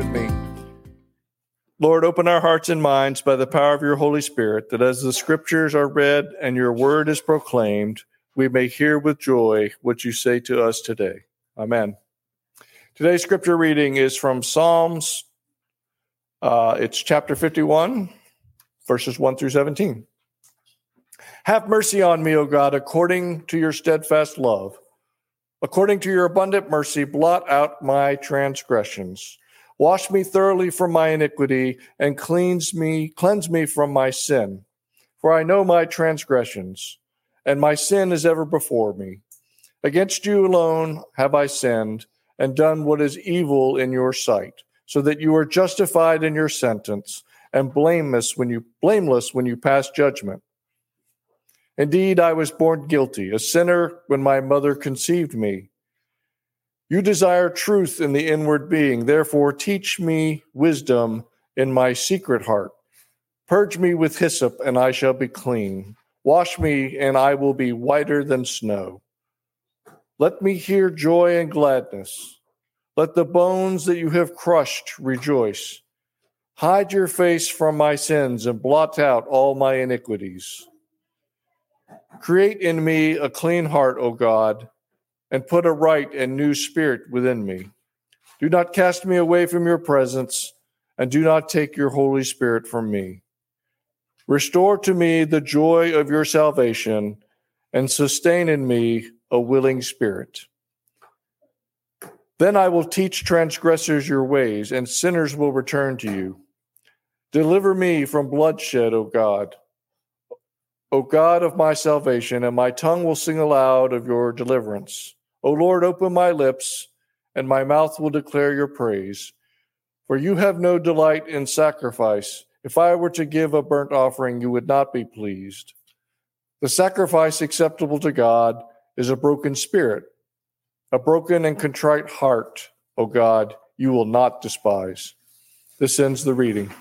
with me. Lord, open our hearts and minds by the power of your Holy Spirit, that as the scriptures are read and your word is proclaimed, we may hear with joy what you say to us today. Amen. Today's scripture reading is from Psalms. It's chapter 51, verses 1 through 17. Have mercy on me, O God, according to your steadfast love. According to your abundant mercy, blot out my transgressions. Wash me thoroughly from my iniquity and cleanse me from my sin. For I know my transgressions, and my sin is ever before me. Against you alone have I sinned and done what is evil in your sight, so that you are justified in your sentence and blameless when you pass judgment. Indeed, I was born guilty, a sinner when my mother conceived me. You desire truth in the inward being. Therefore, teach me wisdom in my secret heart. Purge me with hyssop, and I shall be clean. Wash me, and I will be whiter than snow. Let me hear joy and gladness. Let the bones that you have crushed rejoice. Hide your face from my sins and blot out all my iniquities. Create in me a clean heart, O God, and put a right and new spirit within me. Do not cast me away from your presence, and do not take your Holy Spirit from me. Restore to me the joy of your salvation, and sustain in me a willing spirit. Then I will teach transgressors your ways, and sinners will return to you. Deliver me from bloodshed, O God of my salvation, and my tongue will sing aloud of your deliverance. O Lord, open my lips, and my mouth will declare your praise. For you have no delight in sacrifice. If I were to give a burnt offering, you would not be pleased. The sacrifice acceptable to God is a broken spirit, a broken and contrite heart, O God, you will not despise. This ends the reading.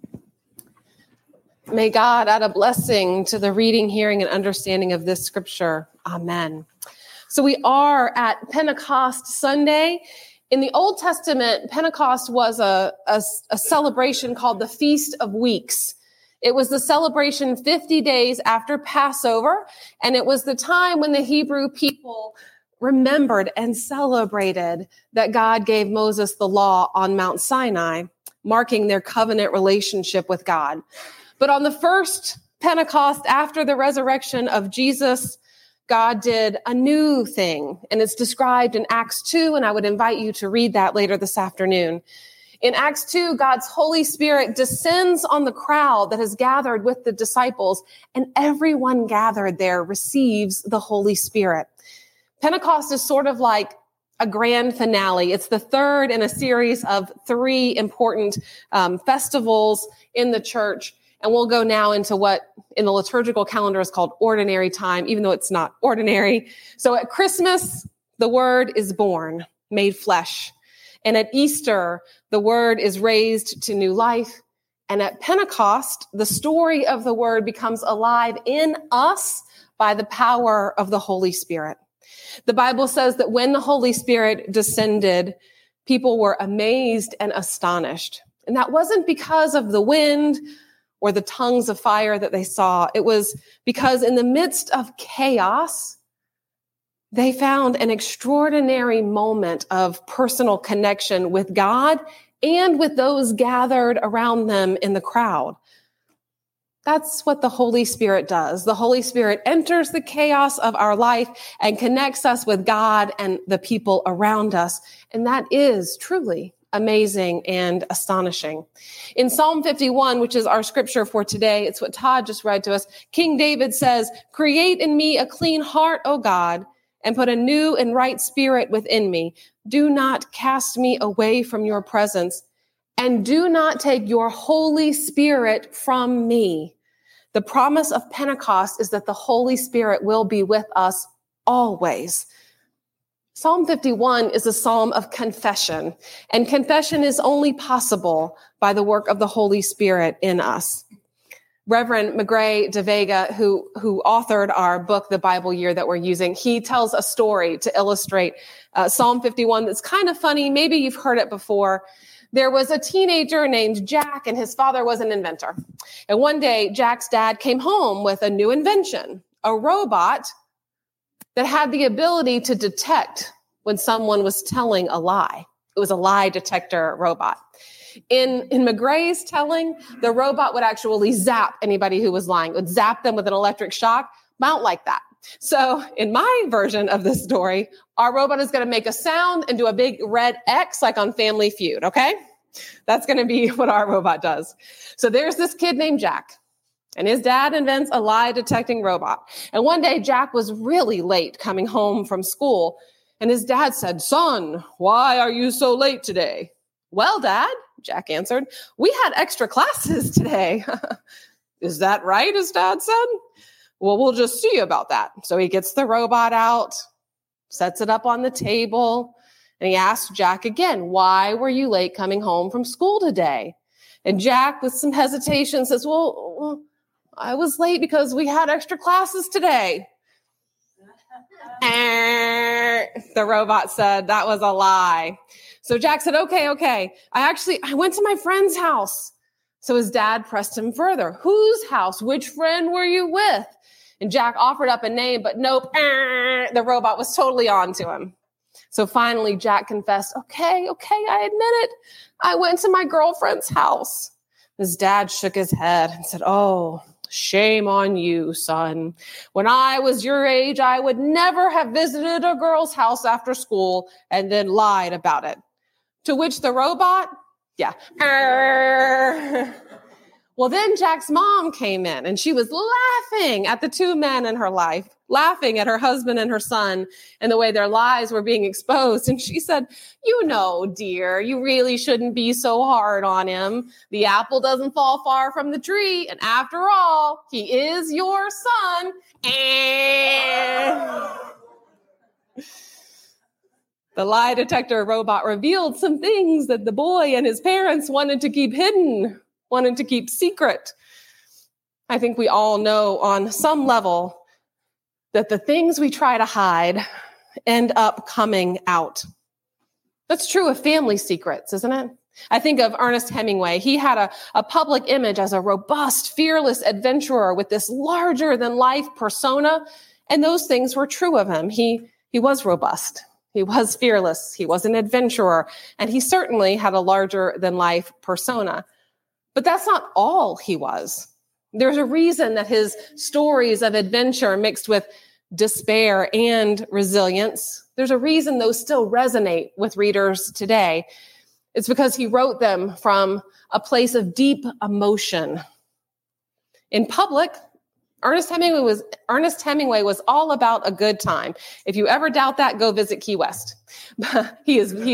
May God add a blessing to the reading, hearing, and understanding of this scripture. Amen. So we are at Pentecost Sunday. In the Old Testament, Pentecost was a celebration called the Feast of Weeks. It was the celebration 50 days after Passover, and it was the time when the Hebrew people remembered and celebrated that God gave Moses the law on Mount Sinai, marking their covenant relationship with God. But on the first Pentecost, after the resurrection of Jesus, God did a new thing, and it's described in Acts 2, and I would invite you to read that later this afternoon. In Acts 2, God's Holy Spirit descends on the crowd that has gathered with the disciples, and everyone gathered there receives the Holy Spirit. Pentecost is sort of like a grand finale. It's the third in a series of three important festivals in the church. And we'll go now into what in the liturgical calendar is called ordinary time, even though it's not ordinary. So at Christmas, the Word is born, made flesh. And at Easter, the Word is raised to new life. And at Pentecost, the story of the Word becomes alive in us by the power of the Holy Spirit. The Bible says that when the Holy Spirit descended, people were amazed and astonished. And that wasn't because of the wind or the tongues of fire that they saw. It was because in the midst of chaos, they found an extraordinary moment of personal connection with God and with those gathered around them in the crowd. That's what the Holy Spirit does. The Holy Spirit enters the chaos of our life and connects us with God and the people around us. And that is truly amazing and astonishing. In Psalm 51, which is our scripture for today, it's what Todd just read to us. King David says, "Create in me a clean heart, O God, and put a new and right spirit within me. Do not cast me away from your presence, and do not take your Holy Spirit from me." The promise of Pentecost is that the Holy Spirit will be with us always. Psalm 51 is a psalm of confession, and confession is only possible by the work of the Holy Spirit in us. Reverend McGray de Vega, who authored our book, The Bible Year, that we're using, he tells a story to illustrate Psalm 51 that's kind of funny. Maybe you've heard it before, There was a teenager named Jack, and his father was an inventor. And one day, Jack's dad came home with a new invention, a robot that had the ability to detect when someone was telling a lie. It was a lie detector robot. In McGray's telling, the robot would actually zap anybody who was lying. It would zap them with an electric shock, mount like that. So in my version of the story, our robot is going to make a sound and do a big red X like on Family Feud, okay? That's going to be what our robot does. So there's this kid named Jack, and his dad invents a lie detecting robot. And one day, Jack was really late coming home from school, and his dad said, "Son, why are you so late today?" "Well, Dad," Jack answered, "we had extra classes today." "Is that right?" his dad said. "Well, we'll just see about that." So he gets the robot out, sets it up on the table, and he asks Jack again, "Why were you late coming home from school today?" And Jack, with some hesitation, says, well, I was late because we had extra classes today. The robot said that was a lie. So Jack said, okay. I went to my friend's house. So his dad pressed him further. "Whose house? Which friend were you with?" And Jack offered up a name, but nope. The robot was totally on to him. So finally, Jack confessed, okay, I admit it. I went to my girlfriend's house. His dad shook his head and said, "Oh, shame on you, son. When I was your age, I would never have visited a girl's house after school and then lied about it." To which the robot, Well, then Jack's mom came in, and she was laughing at the two men in her life, laughing at her husband and her son and the way their lives were being exposed. And she said, "You know, dear, you really shouldn't be so hard on him. The apple doesn't fall far from the tree. And after all, he is your son." The lie detector robot revealed some things that the boy and his parents wanted to keep hidden, wanted to keep secret. I think we all know on some level that the things we try to hide end up coming out. That's true of family secrets, isn't it? I think of Ernest Hemingway. He had a public image as a robust, fearless adventurer with this larger-than-life persona, and those things were true of him. He was robust. He was fearless. He was an adventurer, and he certainly had a larger-than-life persona. But that's not all he was. There's a reason that his stories of adventure mixed with despair and resilience, there's a reason those still resonate with readers today. It's because he wrote them from a place of deep emotion. In public, Ernest Hemingway was all about a good time. If you ever doubt that, go visit Key West. He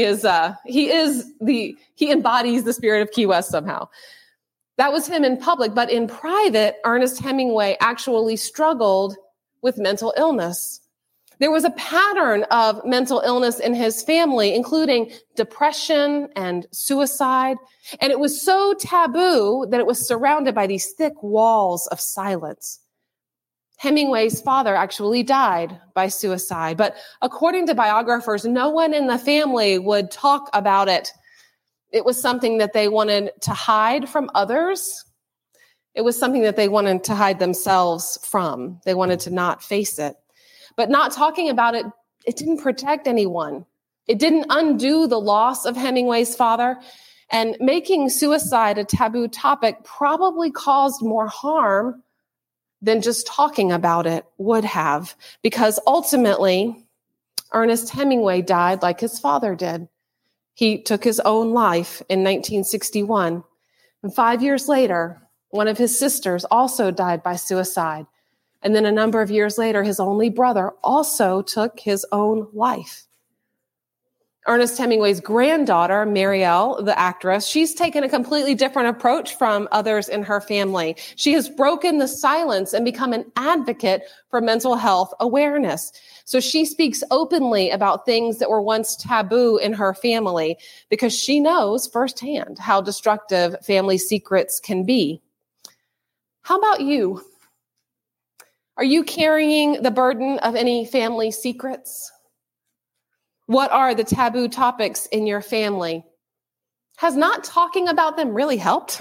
embodies the spirit of Key West somehow. That was him in public, but in private, Ernest Hemingway actually struggled with mental illness. There was a pattern of mental illness in his family, including depression and suicide. And it was so taboo that it was surrounded by these thick walls of silence. Hemingway's father actually died by suicide, but according to biographers, no one in the family would talk about it. It was something that they wanted to hide from others. It was something that they wanted to hide themselves from. They wanted to not face it. But not talking about it, it didn't protect anyone. It didn't undo the loss of Hemingway's father. And making suicide a taboo topic probably caused more harm than just talking about it would have. Because ultimately, Ernest Hemingway died like his father did. He took his own life in 1961. And 5 years later, one of his sisters also died by suicide. And then a number of years later, his only brother also took his own life. Ernest Hemingway's granddaughter, Marielle, the actress, she's taken a completely different approach from others in her family. She has broken the silence and become an advocate for mental health awareness. So she speaks openly about things that were once taboo in her family because she knows firsthand how destructive family secrets can be. How about you? Are you carrying the burden of any family secrets? What are the taboo topics in your family? Has not talking about them really helped?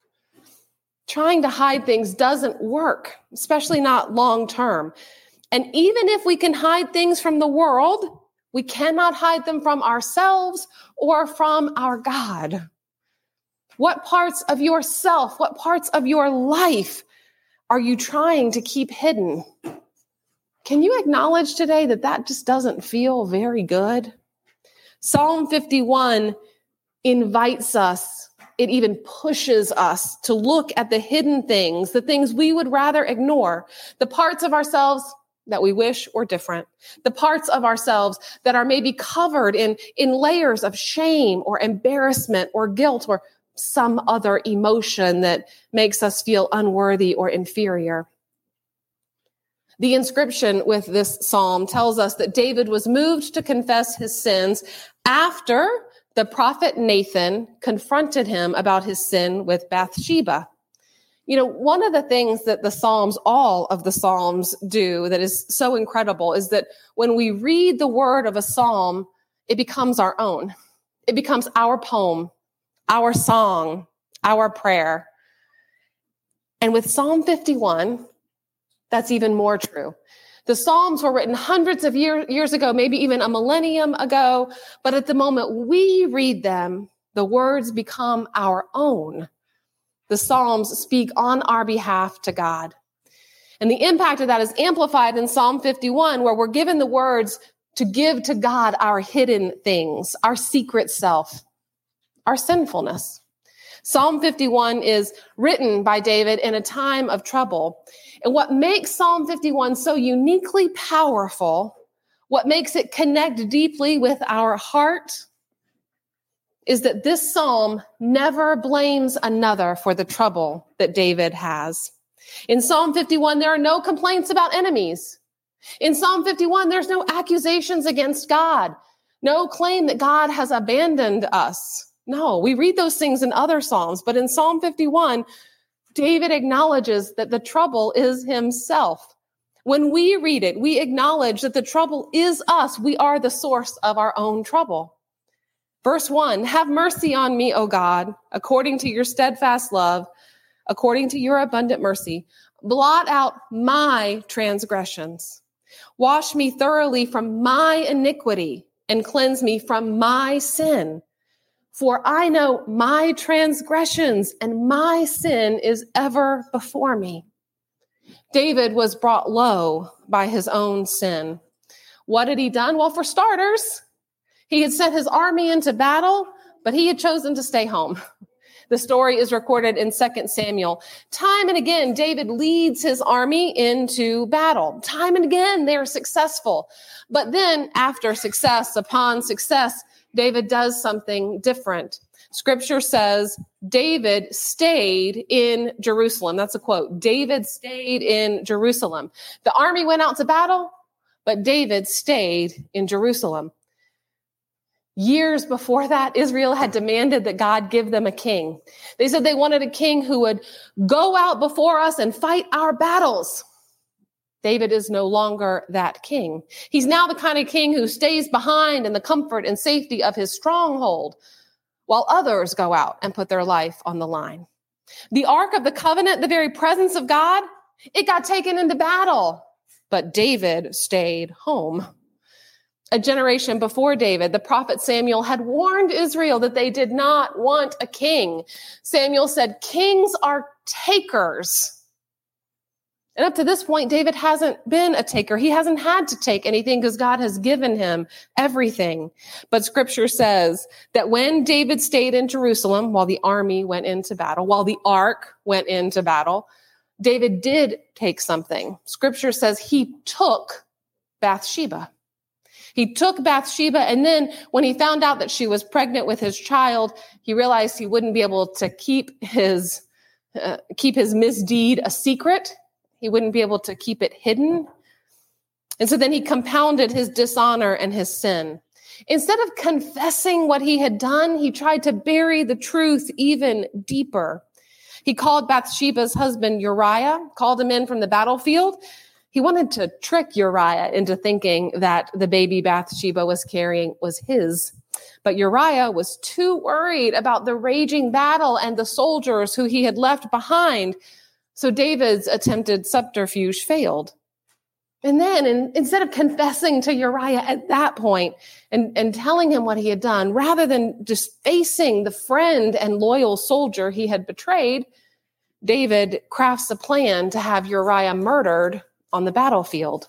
Trying to hide things doesn't work, especially not long term. And even if we can hide things from the world, we cannot hide them from ourselves or from our God. What parts of yourself, what parts of your life are you trying to keep hidden? Can you acknowledge today that that just doesn't feel very good? Psalm 51 invites us, it even pushes us to look at the hidden things, the things we would rather ignore, the parts of ourselves that we wish were different, the parts of ourselves that are maybe covered in layers of shame or embarrassment or guilt or some other emotion that makes us feel unworthy or inferior. The inscription with this psalm tells us that David was moved to confess his sins after the prophet Nathan confronted him about his sin with Bathsheba. You know, one of the things that the Psalms, all of the Psalms do that is so incredible is that when we read the word of a psalm, it becomes our own. It becomes our poem, our song, our prayer. And with Psalm 51, that's even more true. The Psalms were written hundreds of years ago, maybe even a millennium ago, but at the moment we read them, the words become our own. The Psalms speak on our behalf to God. And the impact of that is amplified in Psalm 51, where we're given the words to give to God our hidden things, our secret self, our sinfulness. Psalm 51 is written by David in a time of trouble. And what makes Psalm 51 so uniquely powerful, what makes it connect deeply with our heart, is that this psalm never blames another for the trouble that David has. In Psalm 51, there are no complaints about enemies. In Psalm 51, there's no accusations against God, no claim that God has abandoned us. No, we read those things in other Psalms, but in Psalm 51, David acknowledges that the trouble is himself. When we read it, we acknowledge that the trouble is us. We are the source of our own trouble. Verse 1, have mercy on me, O God, according to your steadfast love, according to your abundant mercy. Blot out my transgressions. Wash me thoroughly from my iniquity and cleanse me from my sin. For I know my transgressions and my sin is ever before me. David was brought low by his own sin. What had he done? Well, for starters, he had sent his army into battle, but he had chosen to stay home. The story is recorded in 2 Samuel. Time and again, David leads his army into battle. Time and again, they are successful. But then after success upon success, David does something different. Scripture says David stayed in Jerusalem. That's a quote. David stayed in Jerusalem. The army went out to battle, but David stayed in Jerusalem. Years before that, Israel had demanded that God give them a king. They said they wanted a king who would go out before us and fight our battles. David is no longer that king. He's now the kind of king who stays behind in the comfort and safety of his stronghold, while others go out and put their life on the line. The Ark of the Covenant, the very presence of God, it got taken into battle, but David stayed home. A generation before David, the prophet Samuel had warned Israel that they did not want a king. Samuel said, kings are takers. And up to this point, David hasn't been a taker. He hasn't had to take anything because God has given him everything. But scripture says that when David stayed in Jerusalem while the army went into battle, while the ark went into battle, David did take something. Scripture says he took Bathsheba. He took Bathsheba, and then when he found out that she was pregnant with his child, he realized he wouldn't be able to keep his misdeed a secret. He wouldn't be able to keep it hidden. And so then he compounded his dishonor and his sin. Instead of confessing what he had done, he tried to bury the truth even deeper. He called Bathsheba's husband Uriah, called him in from the battlefield. He wanted to trick Uriah into thinking that the baby Bathsheba was carrying was his. But Uriah was too worried about the raging battle and the soldiers who he had left behind. So David's attempted subterfuge failed. And then instead of confessing to Uriah at that point and telling him what he had done, rather than just facing the friend and loyal soldier he had betrayed, David crafts a plan to have Uriah murdered on the battlefield.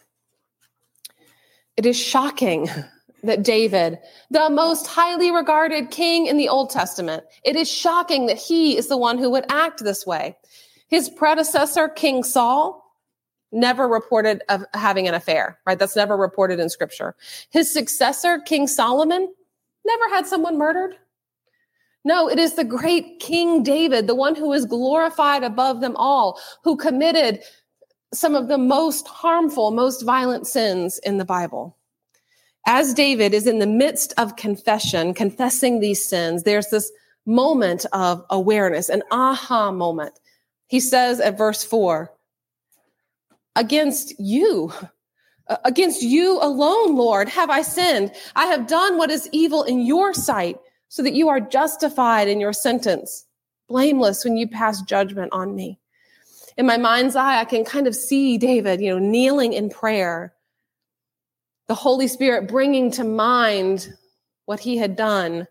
It is shocking that David, the most highly regarded king in the Old Testament, it is shocking that he is the one who would act this way. His predecessor, King Saul, never reported of having an affair, right? That's never reported in scripture. His successor, King Solomon, never had someone murdered. No, it is the great King David, the one who is glorified above them all, who committed some of the most harmful, most violent sins in the Bible. As David is in the midst of confession, confessing these sins, there's this moment of awareness, an aha moment. He says at verse 4, Against you alone, Lord, have I sinned. I have done what is evil in your sight, so that you are justified in your sentence, blameless when you pass judgment on me. In my mind's eye, I can kind of see David, kneeling in prayer, the Holy Spirit bringing to mind what he had done.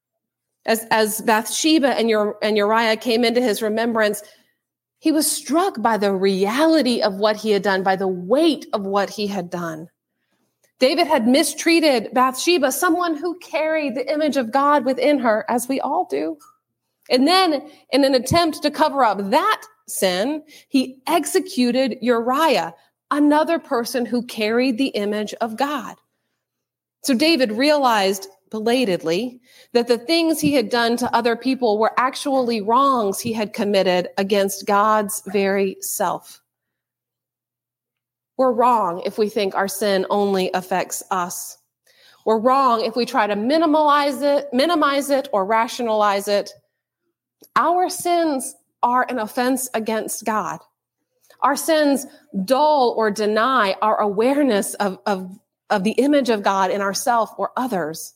As Bathsheba and Uriah came into his remembrance, he was struck by the reality of what he had done, by the weight of what he had done. David had mistreated Bathsheba, someone who carried the image of God within her, as we all do. And then, in an attempt to cover up that sin, he executed Uriah, another person who carried the image of God. So David realized belatedly that the things he had done to other people were actually wrongs he had committed against God's very self. We're wrong if we think our sin only affects us. We're wrong if we try to minimize it, or rationalize it. Our sins are an offense against God. Our sins dull or deny our awareness of the image of God in ourselves or others.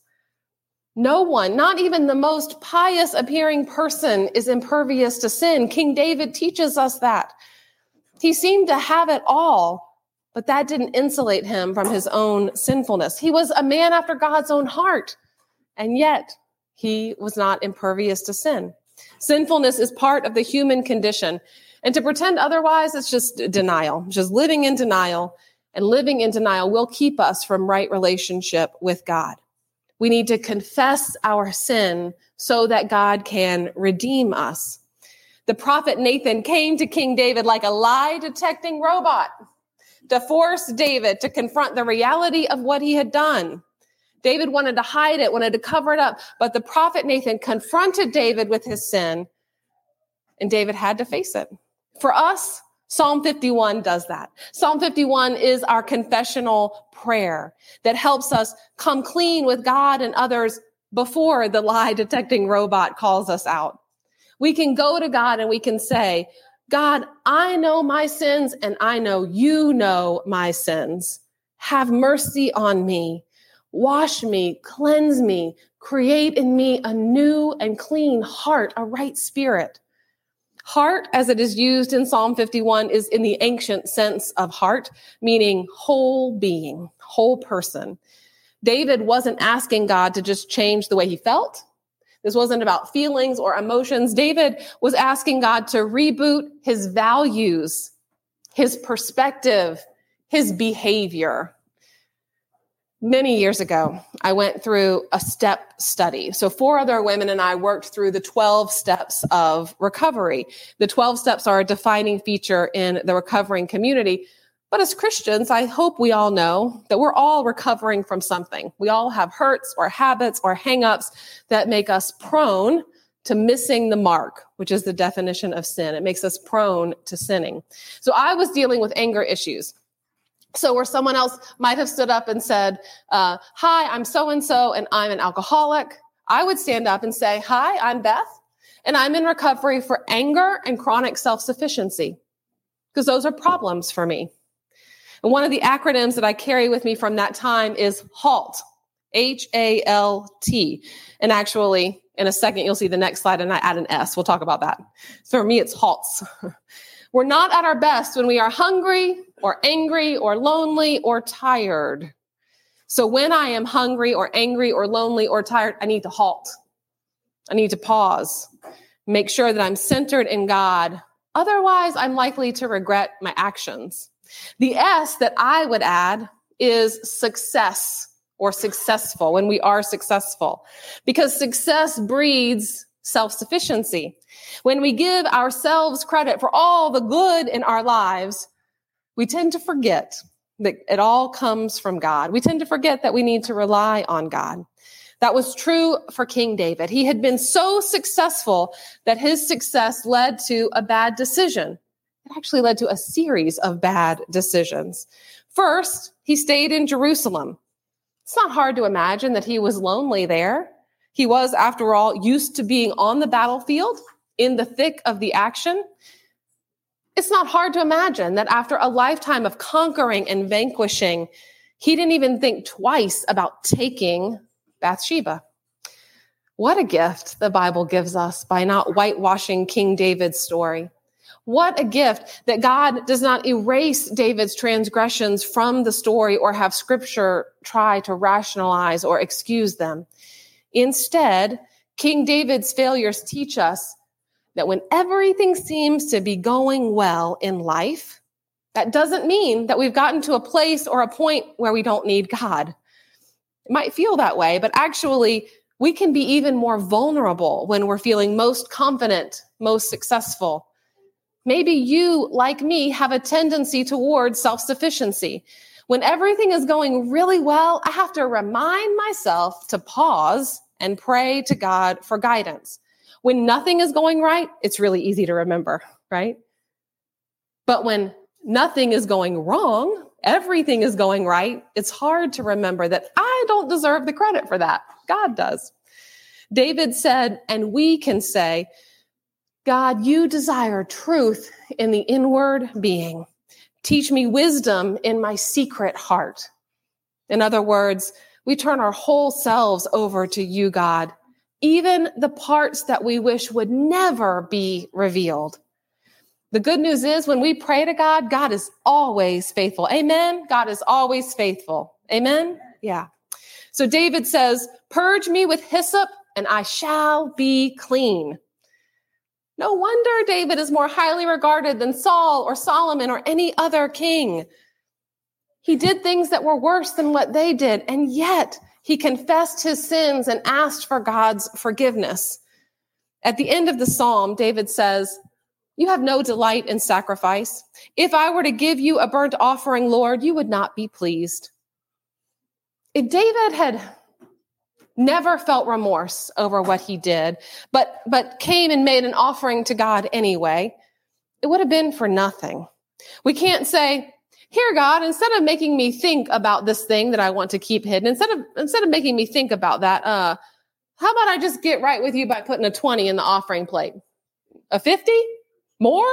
No one, not even the most pious appearing person, is impervious to sin. King David teaches us that. He seemed to have it all, but that didn't insulate him from his own sinfulness. He was a man after God's own heart, and yet he was not impervious to sin. Sinfulness is part of the human condition, and to pretend otherwise, it's just denial, just living in denial, and living in denial will keep us from right relationship with God. We need to confess our sin so that God can redeem us. The prophet Nathan came to King David like a lie-detecting robot to force David to confront the reality of what he had done. David wanted to hide it, wanted to cover it up, but the prophet Nathan confronted David with his sin, and David had to face it. For us, Psalm 51 does that. Psalm 51 is our confessional prayer that helps us come clean with God and others before the lie-detecting robot calls us out. We can go to God and we can say, God, I know my sins and I know you know my sins. Have mercy on me. Wash me, cleanse me, create in me a new and clean heart, a right spirit. Heart, as it is used in Psalm 51, is in the ancient sense of heart, meaning whole being, whole person. David wasn't asking God to just change the way he felt. This wasn't about feelings or emotions. David was asking God to reboot his values, his perspective, his behavior. Many years ago, I went through a step study. So 4 other women and I worked through the 12 steps of recovery. The 12 steps are a defining feature in the recovering community. But as Christians, I hope we all know that we're all recovering from something. We all have hurts or habits or hang-ups that make us prone to missing the mark, which is the definition of sin. It makes us prone to sinning. So I was dealing with anger issues. So where someone else might have stood up and said, hi, I'm so-and-so, and I'm an alcoholic, I would stand up and say, hi, I'm Beth, and I'm in recovery for anger and chronic self-sufficiency, because those are problems for me. And one of the acronyms that I carry with me from that time is HALT, HALT. And actually, in a second, you'll see the next slide and I add an S. We'll talk about that. So for me, it's halts. We're not at our best when we are hungry or angry or lonely or tired. So when I am hungry or angry or lonely or tired, I need to halt. I need to pause, make sure that I'm centered in God. Otherwise, I'm likely to regret my actions. The S that I would add is success or successful, when we are successful, because success breeds self-sufficiency. When we give ourselves credit for all the good in our lives, we tend to forget that it all comes from God. We tend to forget that we need to rely on God. That was true for King David. He had been so successful that his success led to a bad decision. It actually led to a series of bad decisions. First, he stayed in Jerusalem. It's not hard to imagine that he was lonely there. He was, after all, used to being on the battlefield in the thick of the action. It's not hard to imagine that after a lifetime of conquering and vanquishing, he didn't even think twice about taking Bathsheba. What a gift the Bible gives us by not whitewashing King David's story. What a gift that God does not erase David's transgressions from the story or have Scripture try to rationalize or excuse them. Instead, King David's failures teach us that when everything seems to be going well in life, that doesn't mean that we've gotten to a place or a point where we don't need God. It might feel that way, but actually, we can be even more vulnerable when we're feeling most confident, most successful. Maybe you, like me, have a tendency towards self-sufficiency. When everything is going really well, I have to remind myself to pause and pray to God for guidance. When nothing is going right, it's really easy to remember, right? But when nothing is going wrong, everything is going right, it's hard to remember that I don't deserve the credit for that. God does. David said, and we can say, God, you desire truth in the inward being. Teach me wisdom in my secret heart. In other words, we turn our whole selves over to you, God, even the parts that we wish would never be revealed. The good news is when we pray to God, God is always faithful. Amen? God is always faithful. Amen? Yeah. So David says, purge me with hyssop and I shall be clean. No wonder David is more highly regarded than Saul or Solomon or any other king. He did things that were worse than what they did, and yet he confessed his sins and asked for God's forgiveness. At the end of the psalm, David says, you have no delight in sacrifice. If I were to give you a burnt offering, Lord, you would not be pleased. If David had never felt remorse over what he did, but came and made an offering to God anyway, it would have been for nothing. We can't say, here, God, instead of making me think about this thing that I want to keep hidden, instead of making me think about that, how about I just get right with you by putting a 20 in the offering plate? A 50? More?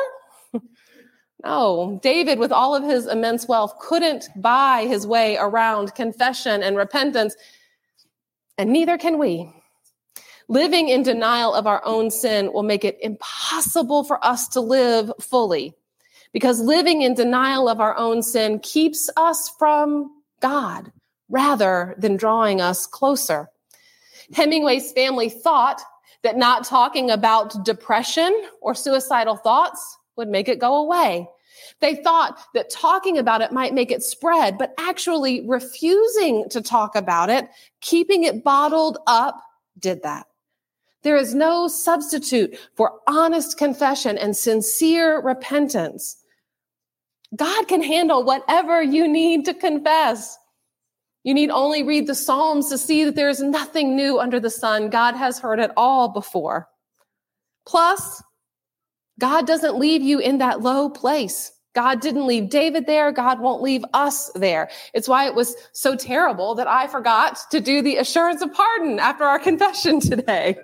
No, David, with all of his immense wealth, couldn't buy his way around confession and repentance, and neither can we. Living in denial of our own sin will make it impossible for us to live fully, because living in denial of our own sin keeps us from God rather than drawing us closer. Hemingway's family thought that not talking about depression or suicidal thoughts would make it go away. They thought that talking about it might make it spread, but actually refusing to talk about it, keeping it bottled up, did that. There is no substitute for honest confession and sincere repentance. God can handle whatever you need to confess. You need only read the Psalms to see that there is nothing new under the sun. God has heard it all before. Plus, God doesn't leave you in that low place. God didn't leave David there. God won't leave us there. It's why it was so terrible that I forgot to do the assurance of pardon after our confession today.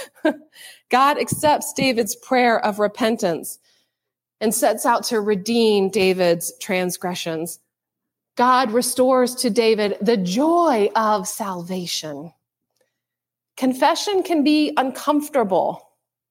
God accepts David's prayer of repentance and sets out to redeem David's transgressions. God restores to David the joy of salvation. Confession can be uncomfortable.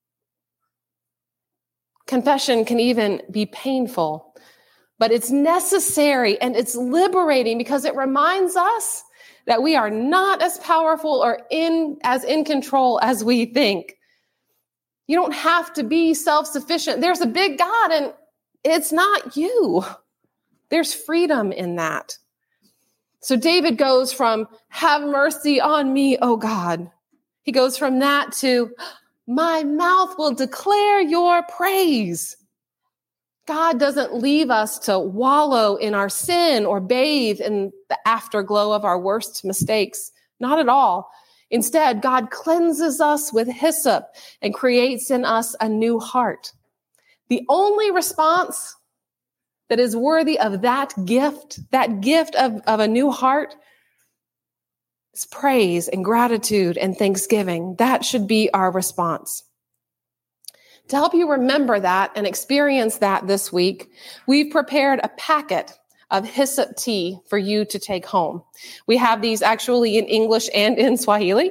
Confession can even be painful, but it's necessary and it's liberating because it reminds us that we are not as powerful or in control as we think. You don't have to be self-sufficient. There's a big God and it's not you. There's freedom in that. So David goes from, have mercy on me, O God. He goes from that to, my mouth will declare your praise. God doesn't leave us to wallow in our sin or bathe in the afterglow of our worst mistakes. Not at all. Instead, God cleanses us with hyssop and creates in us a new heart. The only response that is worthy of that gift of a new heart, is praise and gratitude and thanksgiving. That should be our response. To help you remember that and experience that this week, we've prepared a packet of hyssop tea for you to take home. We have these actually in English and in Swahili.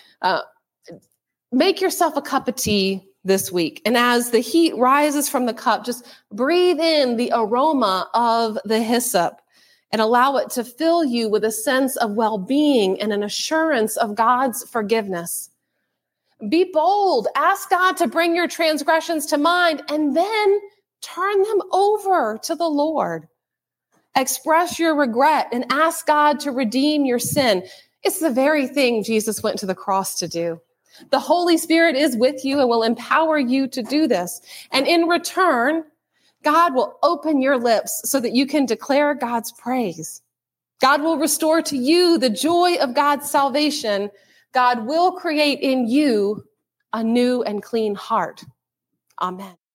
Make yourself a cup of tea this week. And as the heat rises from the cup, just breathe in the aroma of the hyssop and allow it to fill you with a sense of well-being and an assurance of God's forgiveness. Be bold. Ask God to bring your transgressions to mind and then turn them over to the Lord. Express your regret and ask God to redeem your sin. It's the very thing Jesus went to the cross to do. The Holy Spirit is with you and will empower you to do this. And in return, God will open your lips so that you can declare God's praise. God will restore to you the joy of God's salvation. God will create in you a new and clean heart. Amen.